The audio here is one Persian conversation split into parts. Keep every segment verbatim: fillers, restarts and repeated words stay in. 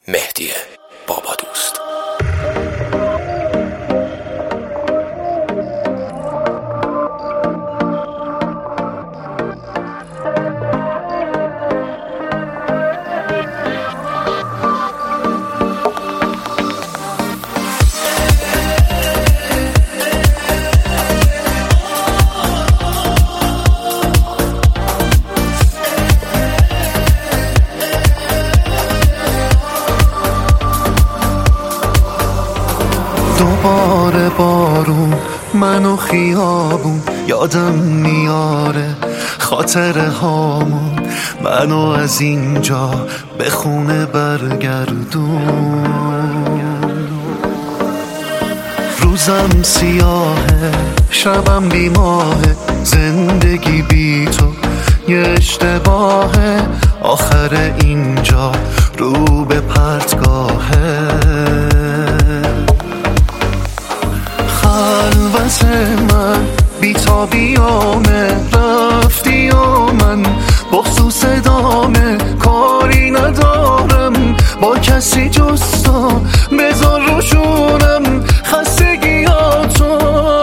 مهدی بابا دوست. دوباره بارون منو خیابون یادم میاره، خاطره هامون منو از اینجا به خونه برگردون. روزم سیاهه، شبم بی ماهه، زندگی بی تو یه اشتباهه، آخر اینجا رو به پرتگاهه. خلوت من بی‌تابیامه، رفتی و من بخصوص ادامه کاری ندارم با کسی جز تو، بذار روشونم خستگیاتو.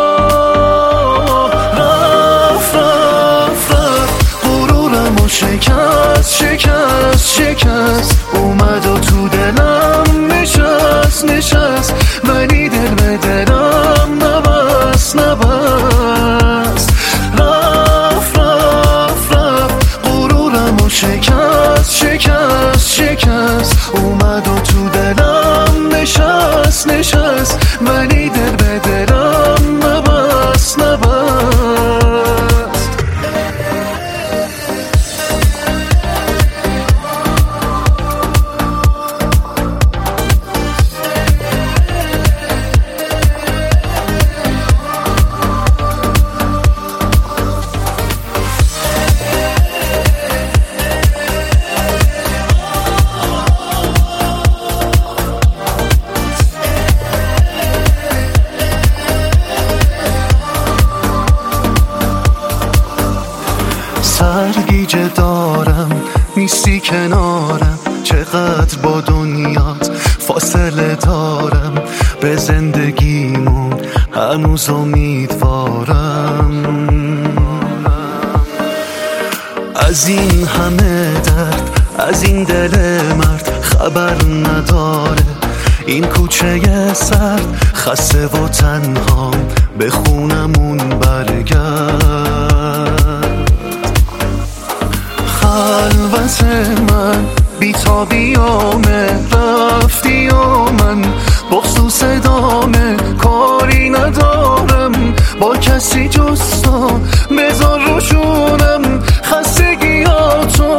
رفت رفت رفت غرورم و شکست شکست شکست، اومد و تو دلم نشست نشست، ولی دل به دلم نبست نبست. رفت رفت رفت غرورم و شکست شکست شکست، اومد و تو دلم نشست نشست، ولی دل به دلم نبست نبست. سرگیجه دارم نیستی کنارم، چقدر با دنیات فاصله دارم، به زندگیمون هنوز امیدوارم. از این همه درد از این دل مرد خبر نداره، این کوچه سرد خسته و تنها به خونمون برگرد. خلوت من بی‌تابیامه، رفتی و من بخصوص ادامه کاری ندارم با کسی جز تو، بذار روشونم خستگیاتو.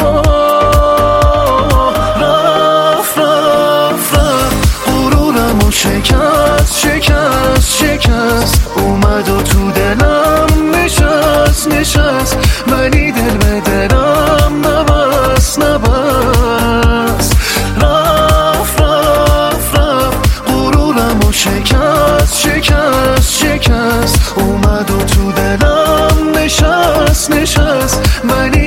رفت رفت رفت غرورم و شکست شکست شکست، اومد و تو دلم نشست نشست، ولی دل به دلم نبست نبست. رفت رفت رفت غرورم و شکست شکست شکست، اومد و تو دلم نشست نشست، ولی